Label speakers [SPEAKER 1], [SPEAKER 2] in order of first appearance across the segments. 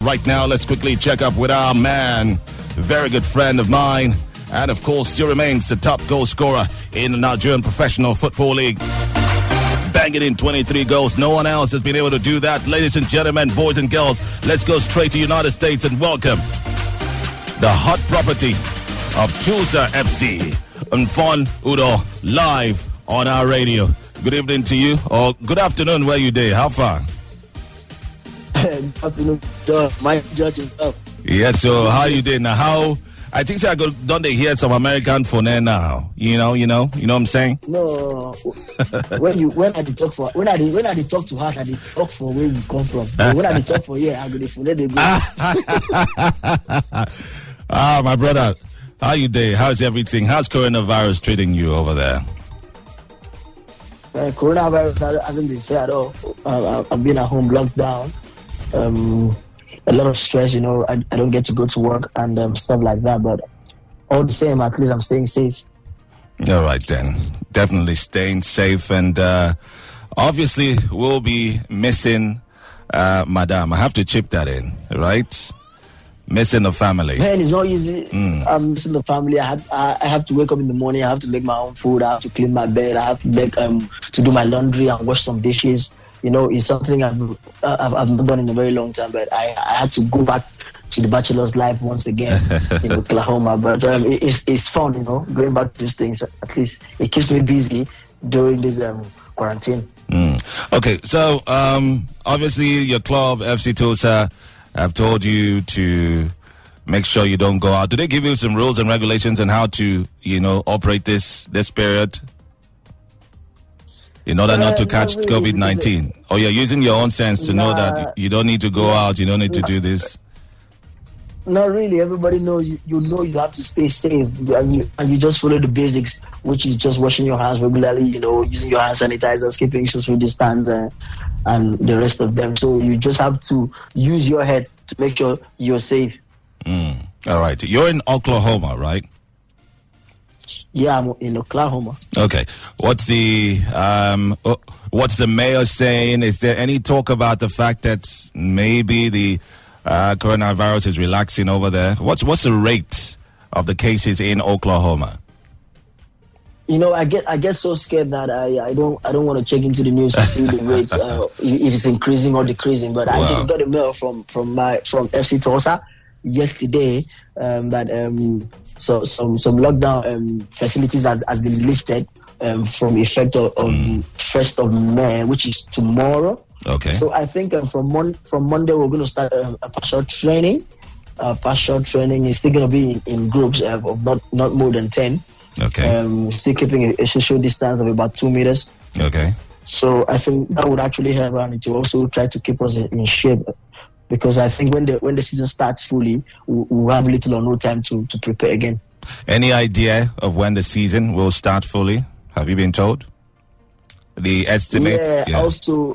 [SPEAKER 1] right now, let's quickly check up with our man, very good friend of mine, and of course still remains the top goal scorer in the Nigerian Professional Football League. Banging in 23 goals. No one else has been able to do that. Ladies and gentlemen, boys and girls, let's go straight to United States and welcome the hot property of Tulsa FC, Nfon Udo, live on our radio. Good evening to you, or good afternoon where you day. How far?
[SPEAKER 2] Good afternoon, Mike Judge himself.
[SPEAKER 1] Yes, so how you doing now? I think I go don't they hear some American phone now? You know what I'm saying?
[SPEAKER 2] No, when I talk to her, I talk for where you come from. But when I talk for here, I go the phone they go.
[SPEAKER 1] My brother, how you doing? How's everything? How's coronavirus treating you over there?
[SPEAKER 2] Coronavirus hasn't been fair at all. I've been at home locked down. A lot of stress, I don't get to go to work and stuff like that. But all the same, at least I'm staying safe.
[SPEAKER 1] All right, then. Definitely staying safe. And obviously, we'll be missing Madame. I have to chip that in, right? Missing the family.
[SPEAKER 2] Man, it's not easy. I'm missing the family. I have to wake up in the morning. I have to make my own food. I have to clean my bed. I have to make to do my laundry and wash some dishes. It's something I've not done in a very long time. But I had to go back to the bachelor's life once again in Oklahoma. But it's fun, going back to these things. At least it keeps me busy during this quarantine.
[SPEAKER 1] Okay, so obviously your club, FC Tulsa, have told you to make sure you don't go out. Do they give you some rules and regulations on how to, operate this period in order not to catch really, COVID-19? Or you're using your own sense to know that you don't need to go out, you don't need to do this?
[SPEAKER 2] Not really. Everybody knows you have to stay safe, and you just follow the basics, which is just washing your hands regularly, using your hand sanitizers, keeping social distance, and the rest of them. So you just have to use your head to make sure you're safe.
[SPEAKER 1] All right. You're in Oklahoma, right?
[SPEAKER 2] Yeah, I'm in Oklahoma.
[SPEAKER 1] Okay. What's the mayor saying? Is there any talk about the fact that maybe the coronavirus is relaxing over there? What's the rate of the cases in Oklahoma?
[SPEAKER 2] I get so scared that I don't want to check into the news to see the rate if it's increasing or decreasing. But I just got a mail from FC Tulsa yesterday that so some lockdown facilities has been lifted from effect of 1st of May, which is tomorrow.
[SPEAKER 1] Okay.
[SPEAKER 2] So I think from Monday we're going to start a partial training. Partial training is still going to be in groups of not more than 10.
[SPEAKER 1] Okay.
[SPEAKER 2] Still keeping a social distance of about 2 meters.
[SPEAKER 1] Okay.
[SPEAKER 2] So I think that would actually help, and to also try to keep us in shape, because I think when the season starts fully, we'll have little or no time to prepare again. Any
[SPEAKER 1] idea of when the season will start fully? Have you been told? The estimate?
[SPEAKER 2] Yeah.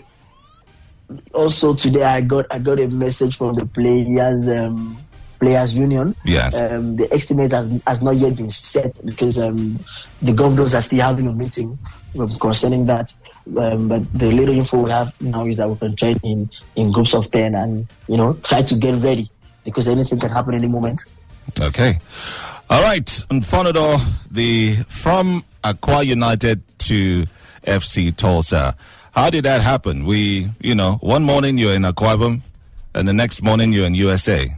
[SPEAKER 2] Also today I got a message from the Players Union.
[SPEAKER 1] Yes.
[SPEAKER 2] The estimate has not yet been set because the governors are still having a meeting concerning that. But the little info we have now is that we can train in groups of 10 and try to get ready because anything can happen any moment.
[SPEAKER 1] Okay. All right. Nfonado, from Akwa United to FC Tulsa. How did that happen? One morning you're in Akwa Ibom and the next morning you're in USA.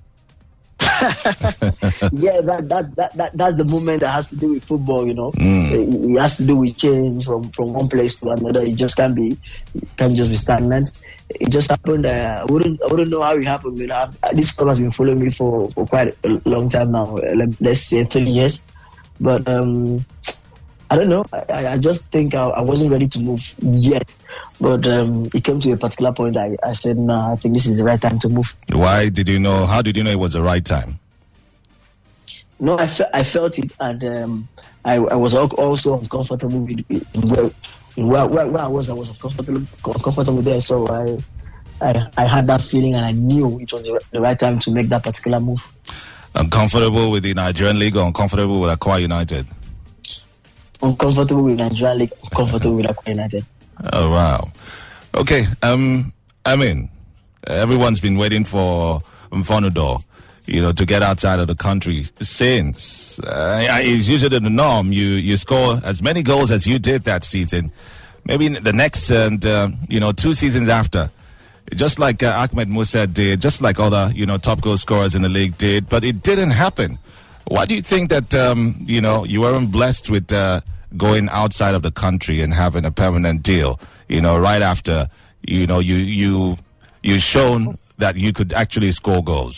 [SPEAKER 2] Yeah, that's the moment that has to do with football, It has to do with change from one place to another. It just can't just be stagnant. It just happened. I wouldn't know how it happened. This club has been following me for quite a long time now. Let's say 3 years, but I don't know. I just think I wasn't ready to move yet. But it came to a particular point. I said, no, I think this is the right time to move.
[SPEAKER 1] Why did you know? How did you know it was the right time?
[SPEAKER 2] No, I felt it, and I was also uncomfortable where I was. I was uncomfortable there, so I had that feeling, and I knew it was the right time to make that particular move.
[SPEAKER 1] Uncomfortable with the Nigerian League, or uncomfortable with Akwa United?
[SPEAKER 2] Uncomfortable with Nigerian League, uncomfortable with Akwa United.
[SPEAKER 1] Oh, wow. Okay. Everyone's been waiting for Mfonudor, to get outside of the country since. It's usually the norm. You score as many goals as you did that season. Maybe the next, 2 seasons after. Just like Ahmed Musa did, just like other, top goal scorers in the league did. But it didn't happen. Why do you think that, you weren't blessed with going outside of the country and having a permanent deal, right after, you shown that you could actually score goals?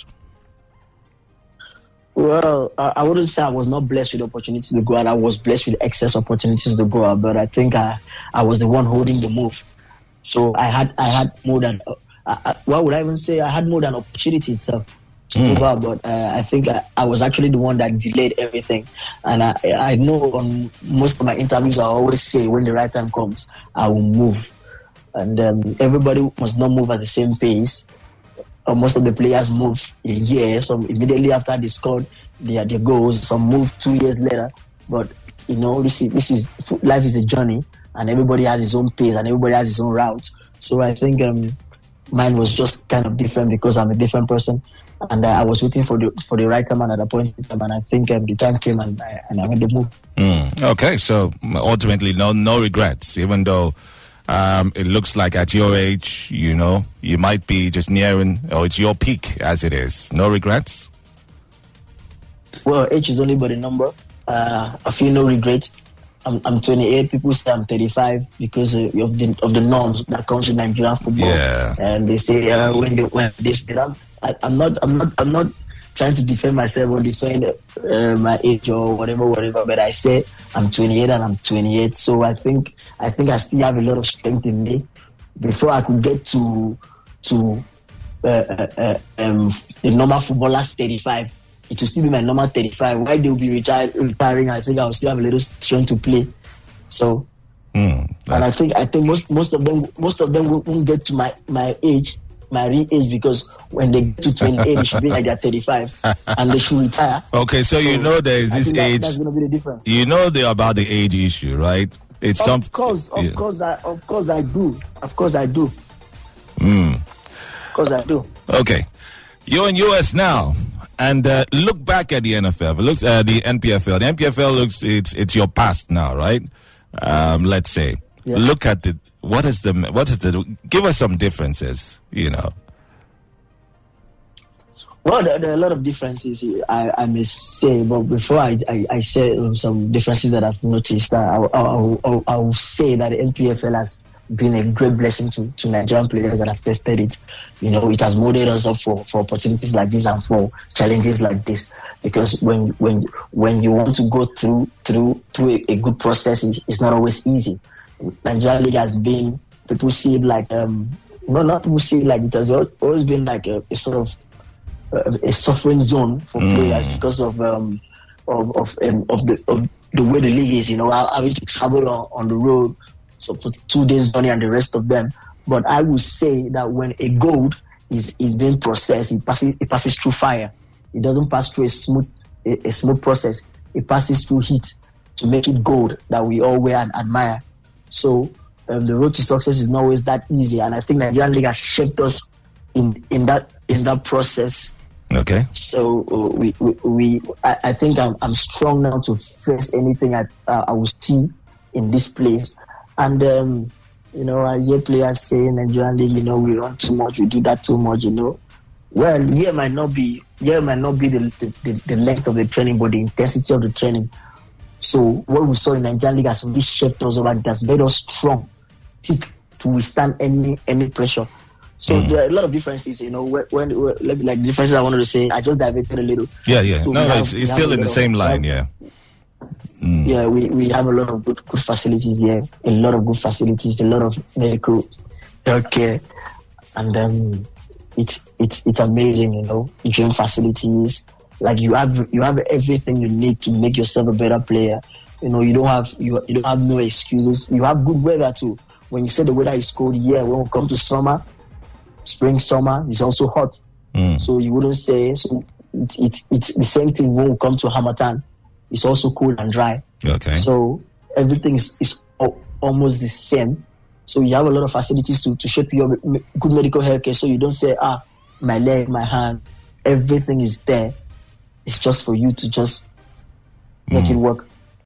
[SPEAKER 2] Well, I wouldn't say I was not blessed with opportunities to go out. I was blessed with excess opportunities to go out, but I think I was the one holding the move. So I had more than, what would I even say? I had more than opportunity itself to move out, but I think I was actually the one that delayed everything. And I know on most of my interviews, I always say when the right time comes, I will move. And everybody must not move at the same pace. Most of the players move a year, some immediately after they scored their goals, some move 2 years later. But this is life is a journey, and everybody has his own pace and everybody has his own route. So I think mine was just kind of different because I'm a different person, and I was waiting for the right time and at a point in time, and I think the time came and I made the move.
[SPEAKER 1] Okay, so ultimately no regrets, even though. It looks like at your age, you might be just nearing, or it's your peak as it is. No regrets?
[SPEAKER 2] Well, age is only but a number. I feel no regret. I'm 28. People say I'm 35 because of the norms that comes with Nigerian football. Yeah. And they say when they speak, I'm not trying to defend myself or defend my age or whatever. But I say I'm 28 and I'm 28. So I think I still have a lot of strength in me. Before I could get to the normal footballer's 35, it will still be my normal 35. Why they'll be retiring, I think I'll still have a little strength to play. So, and I think most of them won't get to my age. My real age, because when they get to 28, they should be like they're 35 and they should retire.
[SPEAKER 1] Okay, so there is this age.
[SPEAKER 2] That's going to be the difference.
[SPEAKER 1] They're about the age issue, right? It's
[SPEAKER 2] of course I do. Of course I do.
[SPEAKER 1] Okay, you're in US now, and look back at the NFL. Looks at the NPFL. The NPFL looks it's your past now, right? Let's say. Yeah. Look at it. What is the? Give us some differences.
[SPEAKER 2] Well, there are a lot of differences. I may say, but before I say some differences that I've noticed, I will say that the NPFL has been a great blessing to Nigerian players that have tested it. It has molded us up for opportunities like this and for challenges like this. Because when you want to go through a good process, it's not always easy. Nigerian League has been, people see it like not people see it like, it has always been like a sort of a suffering zone for players because of the way the league is, having to travel on the road, so for 2 days journey and the rest of them. But I would say that when a gold is being processed, it passes through fire. It doesn't pass through a smooth process. It passes through heat to make it gold that we all wear and admire. So the road to success is not always that easy, and I think Nigerian League has shaped us in that process.
[SPEAKER 1] Okay. So
[SPEAKER 2] I think I'm strong now to face anything I will see in this place. And I hear players say in Nigerian League, we run too much, we do that too much. Well, here might not be the length of the training, but the intensity of the training. So what we saw in Nigerian League has really shaped us over. It has made us strong, thick, to withstand any pressure. So there are a lot of differences, when like differences I wanted to say, I just diverted a little.
[SPEAKER 1] Yeah. So it's still in the same line, yeah.
[SPEAKER 2] Yeah, we have a lot of good facilities here, a lot of good facilities, a lot of medical healthcare, and it's amazing, gym facilities. Like you have everything you need to make yourself a better player. You don't have no excuses. You have good weather too. When you say the weather is cold, when we come to summer, spring, summer, it's also hot. So you wouldn't say, so it's the same thing when we come to Harmattan. It's also cool and dry.
[SPEAKER 1] Okay.
[SPEAKER 2] So everything is almost the same. So you have a lot of facilities to shape your good medical health care. So you don't say, my leg, my hand, everything is there. It's just for you to just make it work.